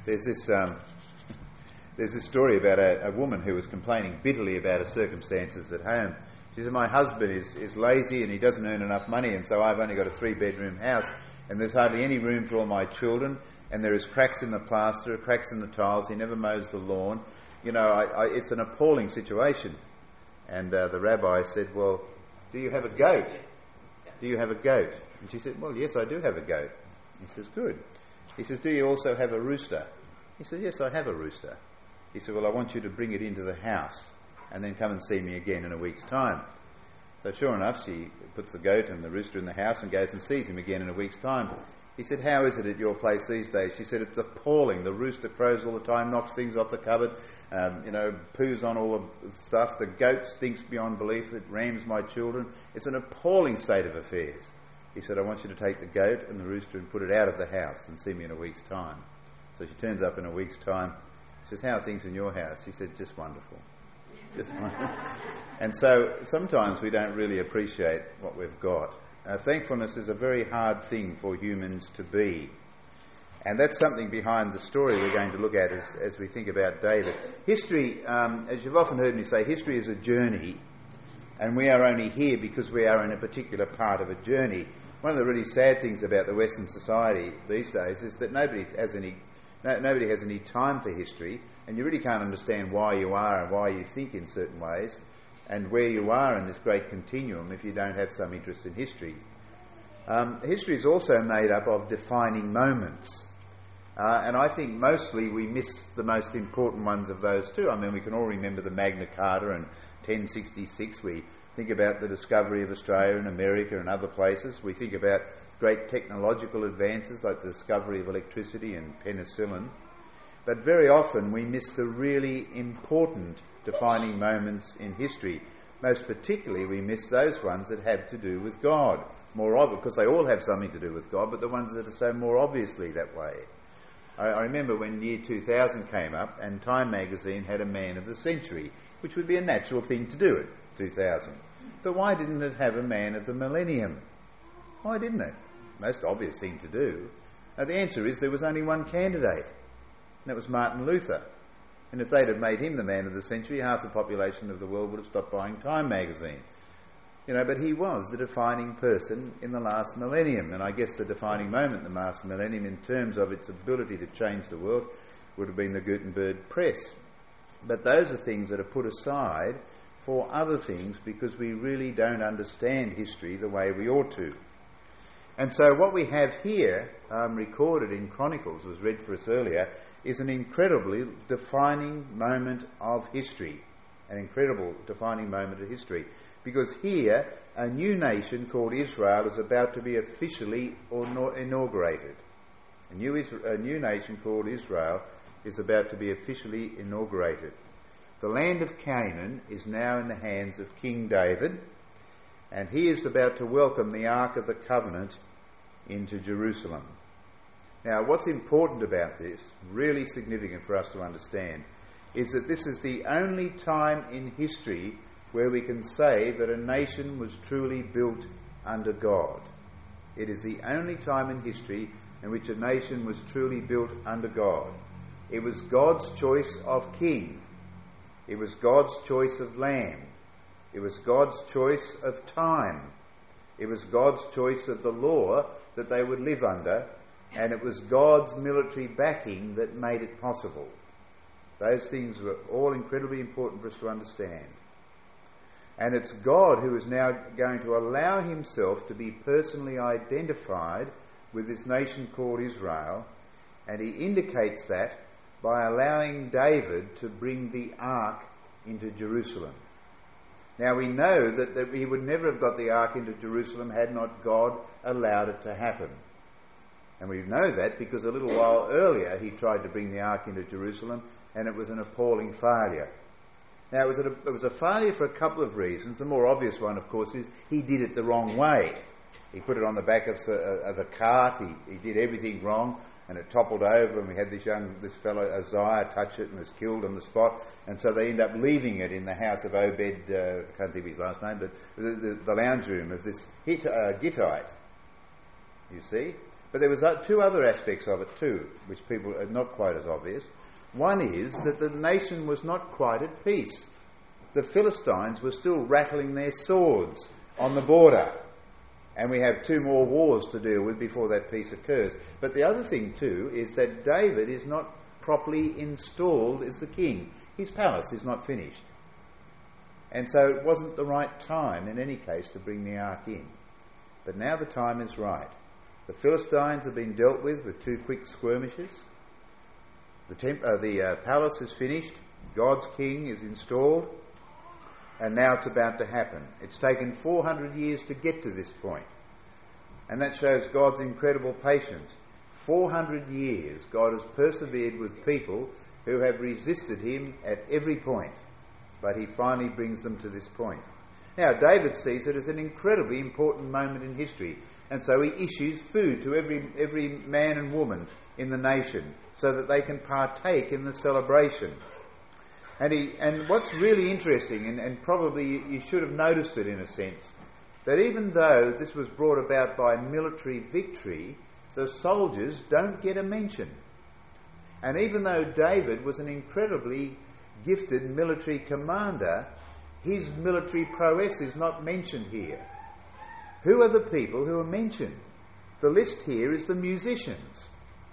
There's this story about a woman who was complaining bitterly about her circumstances at home. She said, my husband is lazy and he doesn't earn enough money, and so I've only got a 3-bedroom house and there's hardly any room for all my children, and there is cracks in the plaster, cracks in the tiles, he never mows the lawn. You know, it's an appalling situation. And the rabbi said, well, do you have a goat? Do you have a goat? And she said, well, yes, I do have a goat. He says, good. He says, do you also have a rooster? He said, yes, I have a rooster. He said, well, I want you to bring it into the house and then come and see me again in a week's time. So sure enough, she puts the goat and the rooster in the house and goes and sees him again in a week's time. He said, how is it at your place these days? She said, it's appalling. The rooster crows all the time, knocks things off the cupboard, poos on all the stuff. The goat stinks beyond belief. It rams my children. It's an appalling state of affairs. He said, I want you to take the goat and the rooster and put it out of the house and see me in a week's time. So she turns up in a week's time. He says, how are things in your house? She said, just wonderful. Just wonderful. And so sometimes we don't really appreciate what we've got. Thankfulness is a very hard thing for humans to be. And that's something behind the story we're going to look at as we think about David. History, as you've often heard me say, history is a journey, and we are only here because we are in a particular part of a journey. One of the really sad things about the Western society these days is that nobody has any time for history, and you really can't understand why you are and why you think in certain ways and where you are in this great continuum if you don't have some interest in history. History is also made up of defining moments, and I think mostly we miss the most important ones of those too. I mean, we can all remember the Magna Carta in 1066. We think about the discovery of Australia and America and other places. We think about great technological advances like the discovery of electricity and penicillin. But very often we miss the really important defining moments in history. Most particularly we miss those ones that have to do with God. More obvious, because they all have something to do with God, but the ones that are so more obviously that way. I remember when year 2000 came up and Time magazine had a Man of the Century, which would be a natural thing to do at 2000. But why didn't it have a Man of the Millennium? Why didn't it? Most obvious thing to do. The answer is there was only one candidate, and that was Martin Luther. And if they'd have made him the Man of the Century, half the population of the world would have stopped buying Time magazine. But he was the defining person in the last millennium, and I guess the defining moment in the last millennium in terms of its ability to change the world would have been the Gutenberg press. But those are things that are put aside for other things because we really don't understand history the way we ought to. And so what we have here, recorded in Chronicles, was read for us earlier, is an incredibly defining moment of history. An incredible defining moment of history. Because here, a new nation called Israel is about to be officially inaugurated. A new nation called Israel is about to be officially inaugurated. The land of Canaan is now in the hands of King David, and he is about to welcome the Ark of the Covenant into Jerusalem. Now, what's important about this, really significant for us to understand, is that this is the only time in history where we can say that a nation was truly built under God. It is the only time in history in which a nation was truly built under God. It was God's choice of king. It was God's choice of land. It was God's choice of time. It was God's choice of the law that they would live under, and it was God's military backing that made it possible. Those things were all incredibly important for us to understand. And it's God who is now going to allow himself to be personally identified with this nation called Israel, and he indicates that by allowing David to bring the ark into Jerusalem. Now we know that he would never have got the ark into Jerusalem had not God allowed it to happen. And we know that because a little while earlier he tried to bring the ark into Jerusalem and it was an appalling failure. Now it was a failure for a couple of reasons. The more obvious one, of course, is he did it the wrong way. He put it on the back of a cart, he did everything wrong, and it toppled over, and we had this fellow Uzziah touch it and was killed on the spot, and so they end up leaving it in the house of Obed, I can't think of his last name, but the lounge room of this Gittite, you see. But there was two other aspects of it too, which people are not quite as obvious. One is that the nation was not quite at peace. The Philistines were still rattling their swords on the border. And we have 2 more wars to deal with before that peace occurs. But the other thing too is that David is not properly installed as the king. His palace is not finished. And so it wasn't the right time in any case to bring the ark in. But now the time is right. The Philistines have been dealt with 2 quick skirmishes. The palace is finished. God's king is installed. And now it's about to happen. It's taken 400 years to get to this point. And that shows God's incredible patience. 400 years God has persevered with people who have resisted him at every point. But he finally brings them to this point. Now, David sees it as an incredibly important moment in history. And so he issues food to every man and woman in the nation so that they can partake in the celebration. And what's really interesting, and probably you should have noticed it in a sense, that even though this was brought about by military victory, the soldiers don't get a mention. And even though David was an incredibly gifted military commander, his military prowess is not mentioned here. Who are the people who are mentioned? The list here is the musicians.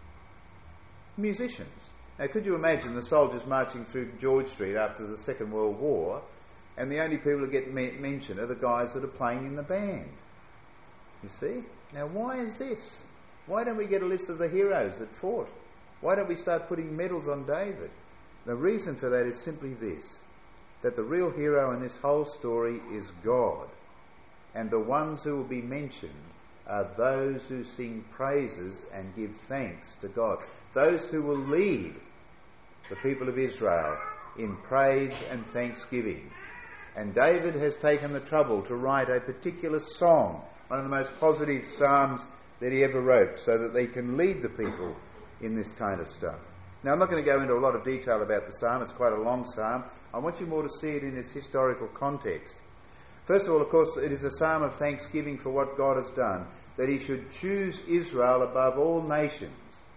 Musicians. Now, could you imagine the soldiers marching through George Street after the Second World War, and the only people who get mentioned are the guys that are playing in the band? You see? Now, why is this? Why don't we get a list of the heroes that fought? Why don't we start putting medals on David? The reason for that is simply this, that the real hero in this whole story is God, and the ones who will be mentioned are those who sing praises and give thanks to God, those who will lead the people of Israel in praise and thanksgiving. And David has taken the trouble to write a particular song, one of the most positive psalms that he ever wrote, so that they can lead the people in this kind of stuff. Now, I'm not going to go into a lot of detail about the psalm. It's quite a long psalm. I want you more to see it in its historical context. First of all, of course, it is a psalm of thanksgiving for what God has done, that he should choose Israel above all nations.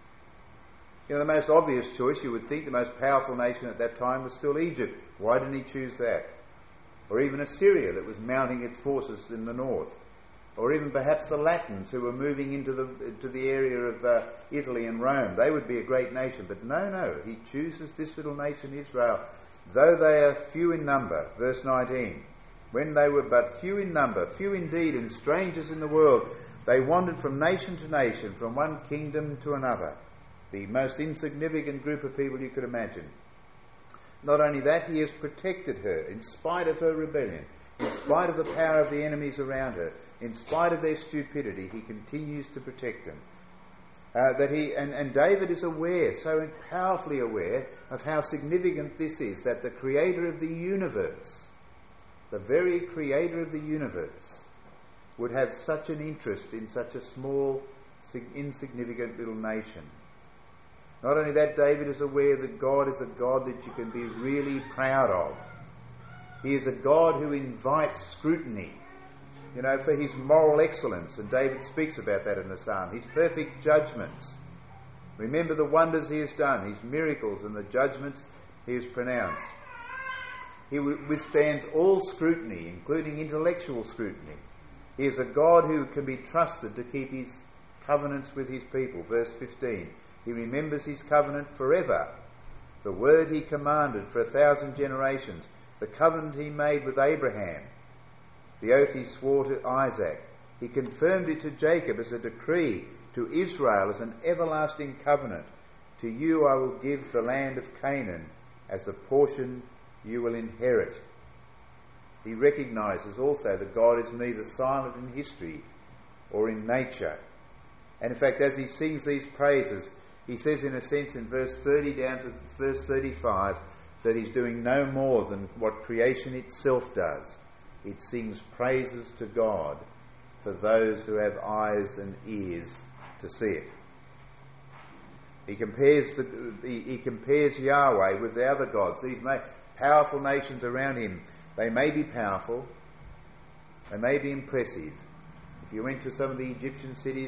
You know, the most obvious choice, you would think, the most powerful nation at that time was still Egypt. Why didn't he choose that? Or even Assyria, that was mounting its forces in the north. Or even perhaps the Latins, who were moving into the area of Italy and Rome. They would be a great nation. But no, he chooses this little nation, Israel, though they are few in number. Verse 19. When they were but few in number, few indeed, and strangers in the world, they wandered from nation to nation, from one kingdom to another. The most insignificant group of people you could imagine. Not only that, he has protected her in spite of her rebellion, in spite of the power of the enemies around her, in spite of their stupidity. He continues to protect them. And David is aware, so powerfully aware, of how significant this is, that the creator of the universe, the very creator of the universe, would have such an interest in such a small, insignificant little nation. Not only that, David is aware that God is a God that you can be really proud of. He is a God who invites scrutiny, for his moral excellence, and David speaks about that in the psalm. His perfect judgments. Remember the wonders he has done, his miracles and the judgments he has pronounced. He withstands all scrutiny, including intellectual scrutiny. He is a God who can be trusted to keep his covenants with his people. Verse 15. He remembers his covenant forever, the word he commanded for 1,000 generations, the covenant he made with Abraham, the oath he swore to Isaac. He confirmed it to Jacob as a decree, to Israel as an everlasting covenant. To you I will give the land of Canaan as a portion you will inherit. He recognises also that God is neither silent in history or in nature. And in fact, as he sings these praises, he says in a sense in verse 30 down to verse 35 that he's doing no more than what creation itself does. It sings praises to God for those who have eyes and ears to see it. He compares Yahweh with the other gods, these powerful nations around him. They may be powerful, they may be impressive. If you went to some of the Egyptian cities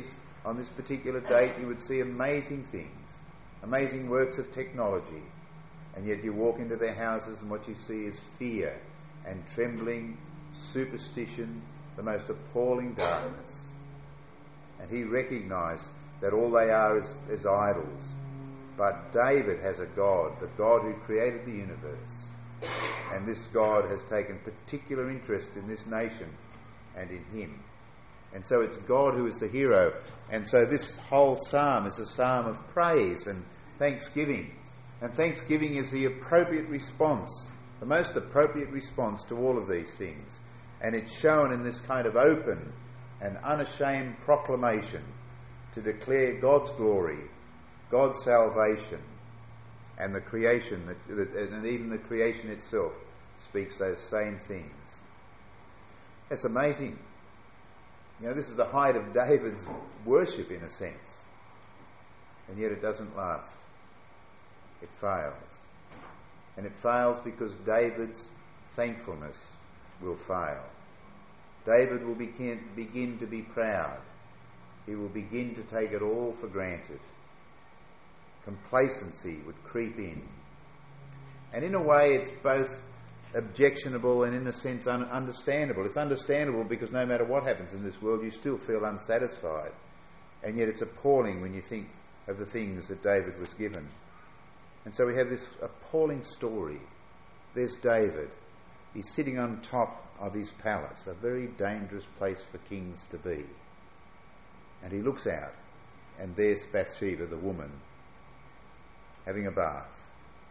on this particular date you would see amazing things, amazing works of technology, and yet you walk into their houses and what you see is fear and trembling, superstition, the most appalling darkness. And he recognised that all they are is idols. But David has a God, the God who created the universe. And this God has taken particular interest in this nation and in him. And so it's God who is the hero. And so this whole psalm is a psalm of praise and thanksgiving. And thanksgiving is the appropriate response, the most appropriate response to all of these things. And it's shown in this kind of open and unashamed proclamation to declare God's glory, God's salvation, and the creation, and even the creation itself speaks those same things. That's amazing. You know, this is the height of David's worship in a sense. And yet it doesn't last. It fails. And it fails because David's thankfulness will fail. David will begin to be proud. He will begin to take it all for granted. Complacency would creep in. And in a way it's both objectionable and in a sense understandable. It's understandable because no matter what happens in this world you still feel unsatisfied. And yet it's appalling when you think of the things that David was given. And so we have this appalling story. There's David. He's sitting on top of his palace, a very dangerous place for kings to be. And he looks out, and there's Bathsheba, the woman, having a bath.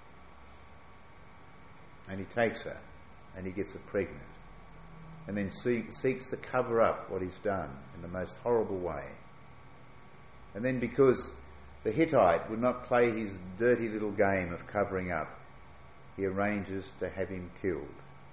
And he takes her, and he gets her pregnant, and then seeks to cover up what he's done in the most horrible way. And then because the Hittite would not play his dirty little game of covering up, he arranges to have him killed.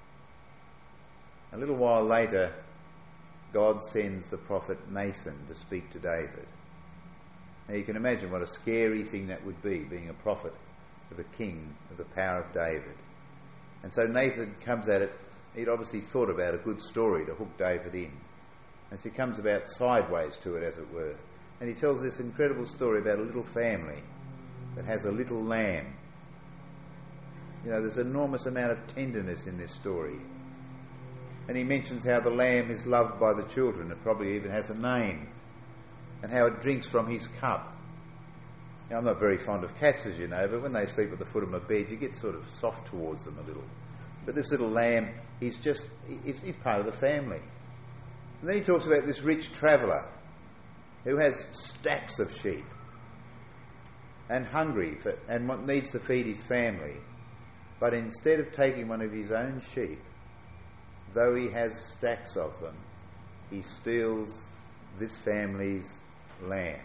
A little while later, God sends the prophet Nathan to speak to David. Now you can imagine what a scary thing that would be, being a prophet of the king of the power of David. And so Nathan comes at it. He'd obviously thought about a good story to hook David in. And so he comes about sideways to it, as it were. And he tells this incredible story about a little family that has a little lamb. You know, there's an enormous amount of tenderness in this story. And he mentions how the lamb is loved by the children. It probably even has a name. And how it drinks from his cup. Now, I'm not very fond of cats, as you know, but when they sleep at the foot of my bed, you get sort of soft towards them a little. But this little lamb, he's part of the family. And then he talks about this rich traveller who has stacks of sheep and hungry and needs to feed his family. But instead of taking one of his own sheep, though he has stacks of them, he steals this family's lamb.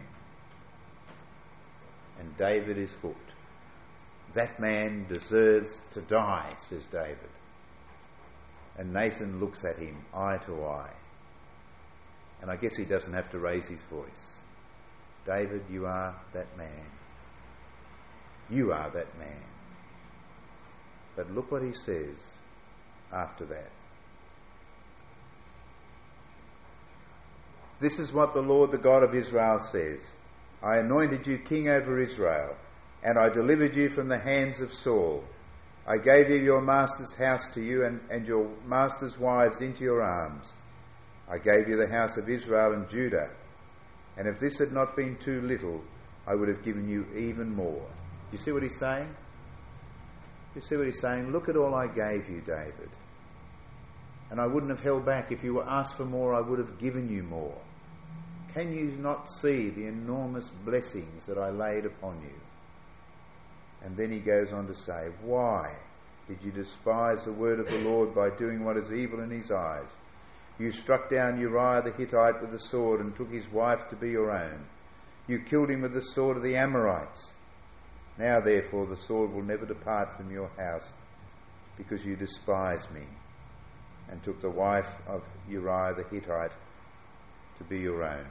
And David is hooked. That man deserves to die, says David. And Nathan looks at him eye to eye. And I guess he doesn't have to raise his voice. David, you are that man. You are that man. But look what he says after that. This is what the Lord, the God of Israel, says. I anointed you king over Israel, and I delivered you from the hands of Saul. I gave you your master's house to you and your master's wives into your arms. I gave you the house of Israel and Judah. And if this had not been too little, I would have given you even more. You see what he's saying? You see what he's saying? Look at all I gave you, David. And I wouldn't have held back. If you were asked for more, I would have given you more. Can you not see the enormous blessings that I laid upon you? And then he goes on to say, why did you despise the word of the Lord by doing what is evil in his eyes? You struck down Uriah the Hittite with the sword and took his wife to be your own. You killed him with the sword of the Amorites. Now therefore the sword will never depart from your house, because you despised me and took the wife of Uriah the Hittite to be your own.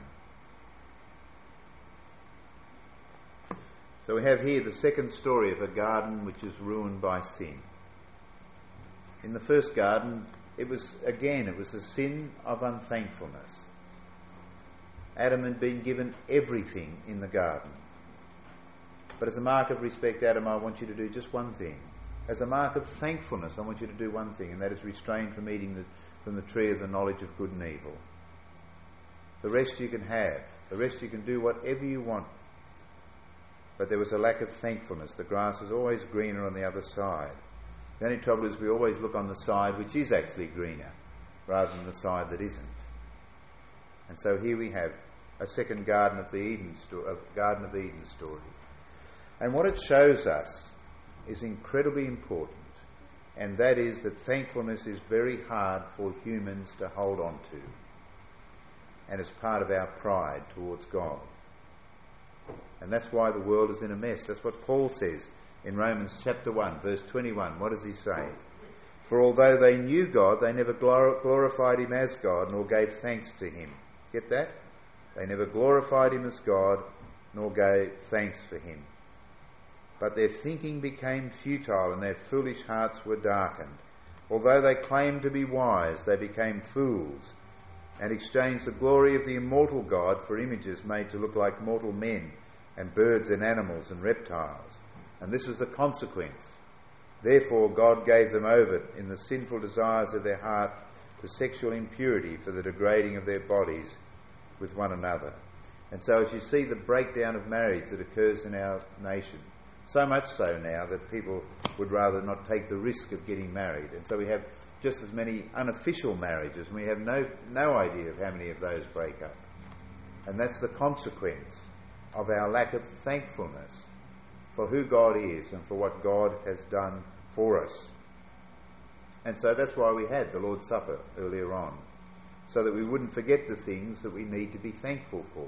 So we have here the second story of a garden which is ruined by sin. In the first garden, it was a sin of unthankfulness. Adam had been given everything in the garden. But as a mark of respect, Adam, I want you to do just one thing. As a mark of thankfulness, I want you to do one thing, and that is restrain from eating from the tree of the knowledge of good and evil. The rest you can have. The rest you can do whatever you want. But there was a lack of thankfulness. The grass is always greener on the other side. The only trouble is we always look on the side which is actually greener rather than the side that isn't. And so here we have a second Garden of Eden story. And what it shows us is incredibly important, and that is that thankfulness is very hard for humans to hold on to, and it's part of our pride towards God. And that's why the world is in a mess. That's what Paul says in Romans chapter 1, verse 21. What does he say? For although they knew God, they never glorified him as God, nor gave thanks to him. Get that? They never glorified him as God, nor gave thanks for him. But their thinking became futile, and their foolish hearts were darkened. Although they claimed to be wise, they became fools, and exchanged the glory of the immortal God for images made to look like mortal men, and birds and animals and reptiles. And this was the consequence. Therefore God gave them over in the sinful desires of their heart to sexual impurity, for the degrading of their bodies with one another. And so as you see the breakdown of marriage that occurs in our nation, so much so now that people would rather not take the risk of getting married. And so we have just as many unofficial marriages, and we have no idea of how many of those break up. And that's the consequence of our lack of thankfulness for who God is and for what God has done for us. And so that's why we had the Lord's Supper earlier on, so that we wouldn't forget the things that we need to be thankful for.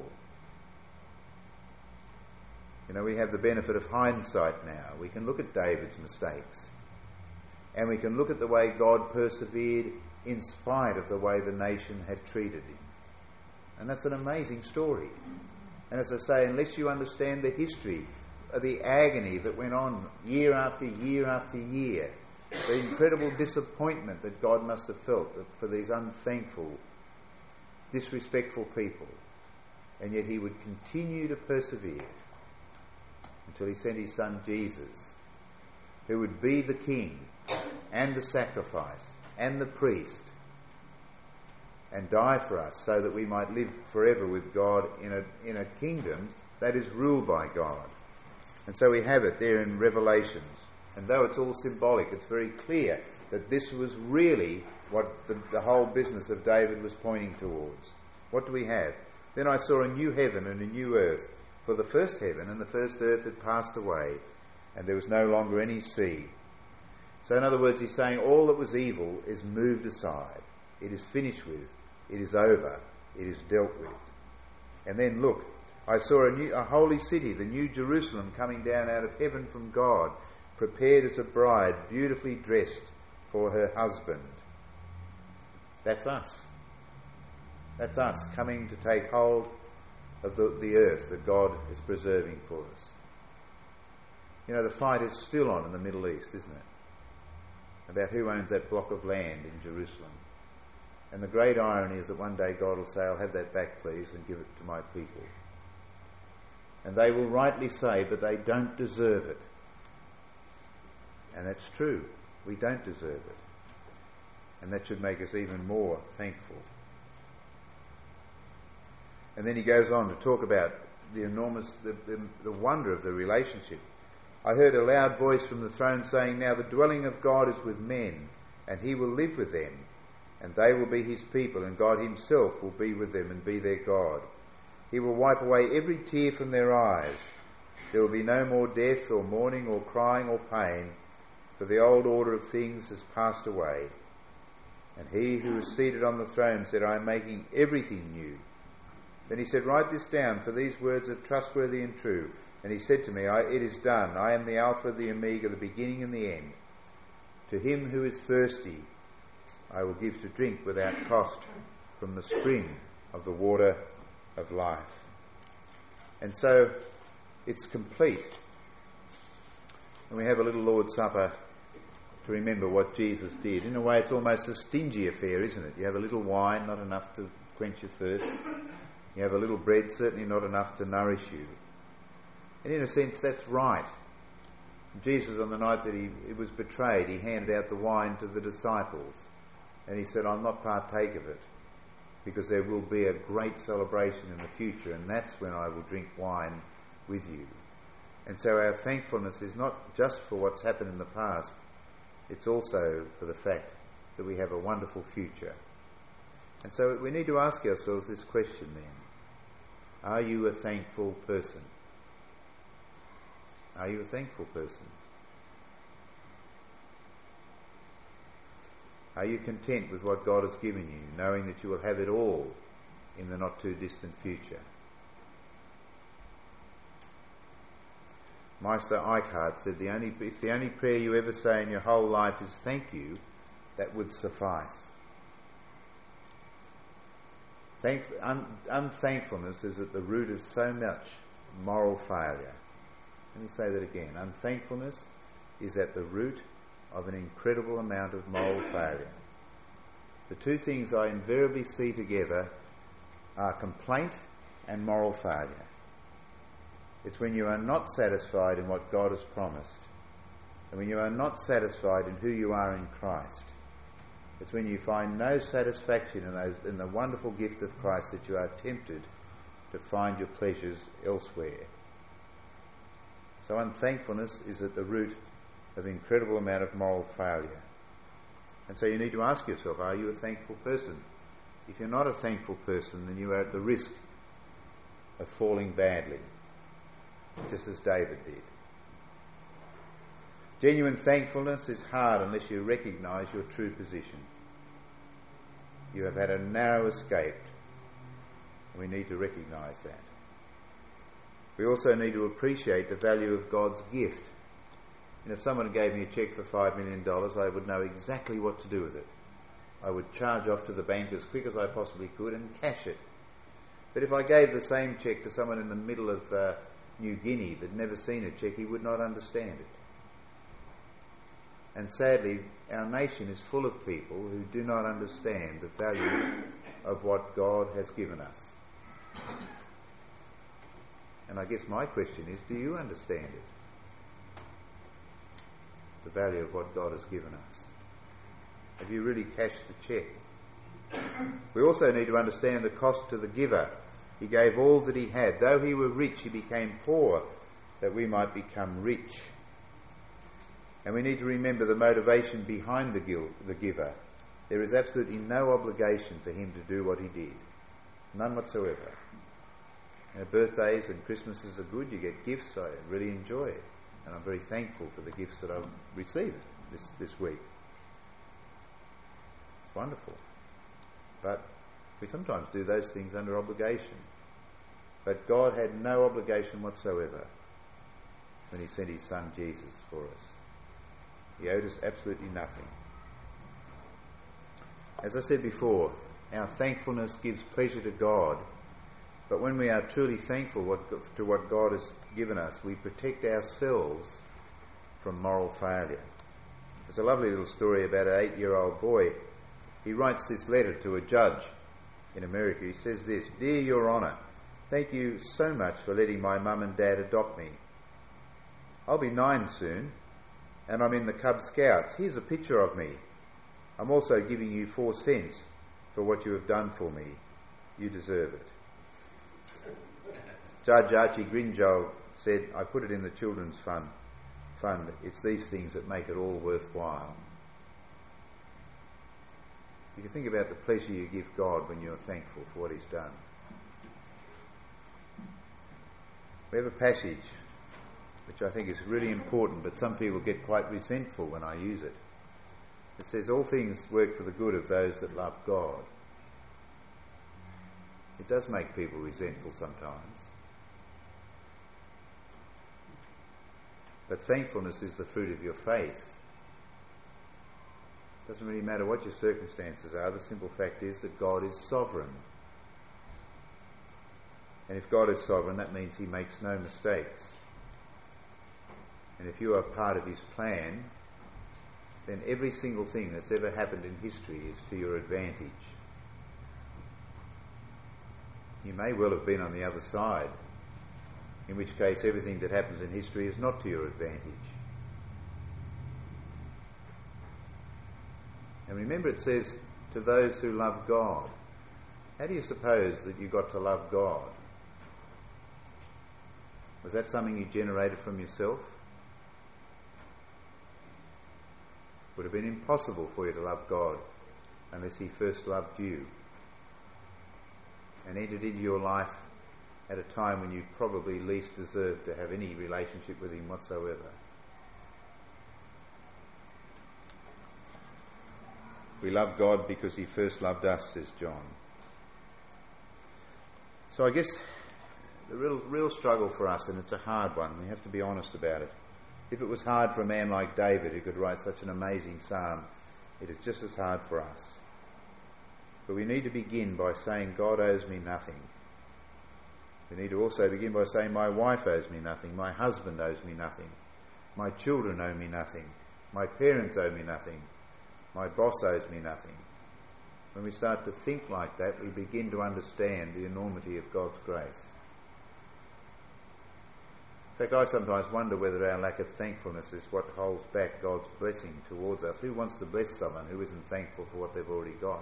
You know, we have the benefit of hindsight now. We can look at David's mistakes, and we can look at the way God persevered in spite of the way the nation had treated him. And that's an amazing story. And as I say, unless you understand the history of the agony that went on year after year after year, the incredible disappointment that God must have felt for these unthankful, disrespectful people, and yet he would continue to persevere until he sent his son Jesus, who would be the king and the sacrifice and the priest, and die for us so that we might live forever with God in a kingdom that is ruled by God. And so we have it there in Revelations. And though it's all symbolic, it's very clear that this was really what the whole business of David was pointing towards. What do we have? Then I saw a new heaven and a new earth, for the first heaven and the first earth had passed away, and there was no longer any sea. So in other words, he's saying all that was evil is moved aside. It is finished with. It is over. It is dealt with. And then look, I saw a holy city, the new Jerusalem, coming down out of heaven from God, prepared as a bride, beautifully dressed for her husband. That's us. That's us coming to take hold of the earth that God is preserving for us. You know, the fight is still on in the Middle East, isn't it? About who owns that block of land in Jerusalem. And the great irony is that one day God will say, I'll have that back, please, and give it to my people. And they will rightly say, but they don't deserve it. And that's true. We don't deserve it. And that should make us even more thankful. And then he goes on to talk about the enormous, the wonder of the relationship. I heard a loud voice from the throne saying, now the dwelling of God is with men, and he will live with them, and they will be his people, and God himself will be with them and be their God. He will wipe away every tear from their eyes. There will be no more death or mourning or crying or pain, for the old order of things has passed away. And he who was seated on the throne said, I am making everything new. Then he said, write this down, for these words are trustworthy and true. And he said to me, it is done. I am the Alpha, the Omega, the beginning and the end. To him who is thirsty, I will give to drink without cost from the spring of the water of life. And so it's complete. And we have a little Lord's Supper to remember what Jesus did. In a way, it's almost a stingy affair, isn't it? You have a little wine, not enough to quench your thirst. You have a little bread, certainly not enough to nourish you. And in a sense, that's right. Jesus, on the night that he was betrayed, he handed out the wine to the disciples. And he said, I'll not partake of it, because there will be a great celebration in the future, and that's when I will drink wine with you. And so our thankfulness is not just for what's happened in the past, it's also for the fact that we have a wonderful future. And so we need to ask ourselves this question then. Are you a thankful person? Are you a thankful person? Are you content with what God has given you, knowing that you will have it all in the not too distant future? Meister Eckhart said, if the only prayer you ever say in your whole life is thank you, that would suffice. Unthankfulness is at the root of so much moral failure. Let me say that again. Unthankfulness is at the root of an incredible amount of moral failure. The two things I invariably see together are complaint and moral failure. It's when you are not satisfied in what God has promised, and when you are not satisfied in who you are in Christ. It's when you find no satisfaction in the wonderful gift of Christ that you are tempted to find your pleasures elsewhere. So unthankfulness is at the root of an incredible amount of moral failure. And so you need to ask yourself, are you a thankful person? If you're not a thankful person, then you are at the risk of falling badly, just as David did. Genuine thankfulness is hard unless you recognise your true position. You have had a narrow escape. We need to recognise that. We also need to appreciate the value of God's gift. And if someone gave me a cheque for $5 million, I would know exactly what to do with it. I would charge off to the bank as quick as I possibly could and cash it. But if I gave the same cheque to someone in the middle of New Guinea that had never seen a cheque, he would not understand it. And sadly, our nation is full of people who do not understand the value of what God has given us. And I guess my question is, do you understand it? The value of what God has given us. Have you really cashed the cheque? We also need to understand the cost to the giver. He gave all that he had. Though he were rich, he became poor, that we might become rich. And we need to remember the motivation behind the giver. There is absolutely no obligation for him to do what he did. None whatsoever. Birthdays and Christmases are good. You get gifts. I really enjoy it. And I'm very thankful for the gifts that I've received this week. It's wonderful. But we sometimes do those things under obligation. But God had no obligation whatsoever when he sent his son Jesus for us. He owed us absolutely nothing. As I said before, our thankfulness gives pleasure to God. But when we are truly thankful to what God has given us, we protect ourselves from moral failure. There's a lovely little story about an 8-year-old boy. He writes this letter to a judge in America. He says this: "Dear Your Honour, thank you so much for letting my mum and dad adopt me. I'll be 9 soon, and I'm in the Cub Scouts. Here's a picture of me. I'm also giving you 4 cents for what you have done for me. You deserve it." Judge Archie Grinjold said, "I put it in the children's fund. It's these things that make it all worthwhile." You can think about the pleasure you give God when you're thankful for what he's done. We have a passage which I think is really important, but some people get quite resentful when I use it. It says, "All things work for the good of those that love God." It does make people resentful sometimes. But thankfulness is the fruit of your faith. It doesn't really matter what your circumstances are. The simple fact is that God is sovereign. And if God is sovereign, that means he makes no mistakes. And if you are part of his plan, then every single thing that's ever happened in history is to your advantage. You may well have been on the other side, in which case everything that happens in history is not to your advantage. And remember, it says, to those who love God. How do you suppose that you got to love God? Was that something you generated from yourself? It would have been impossible for you to love God unless He first loved you and entered into your life at a time when you probably least deserved to have any relationship with Him whatsoever. We love God because He first loved us, says John. So I guess the real struggle for us, and it's a hard one, we have to be honest about it. If it was hard for a man like David who could write such an amazing psalm, it is just as hard for us. But we need to begin by saying, God owes me nothing. We need to also begin by saying, my wife owes me nothing, my husband owes me nothing, my children owe me nothing, my parents owe me nothing, my boss owes me nothing. When we start to think like that, we begin to understand the enormity of God's grace. In fact, I sometimes wonder whether our lack of thankfulness is what holds back God's blessing towards us. Who wants to bless someone who isn't thankful for what they've already got?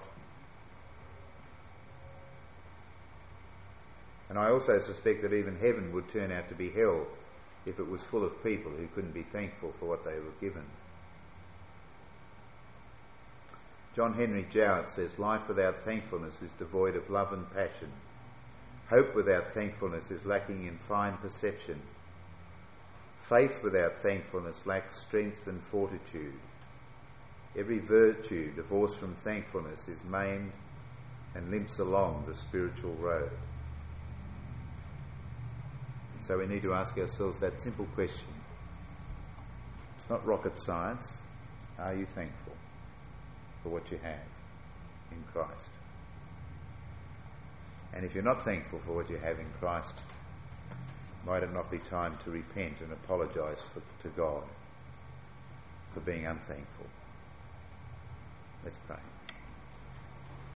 And I also suspect that even heaven would turn out to be hell if it was full of people who couldn't be thankful for what they were given. John Henry Jowett says, life without thankfulness is devoid of love and passion. Hope without thankfulness is lacking in fine perception. Faith without thankfulness lacks strength and fortitude. Every virtue divorced from thankfulness is maimed and limps along the spiritual road. And so we need to ask ourselves that simple question. It's not rocket science. Are you thankful for what you have in Christ? And if you're not thankful for what you have in Christ, might it not be time to repent and apologise to God for being unthankful? Let's pray.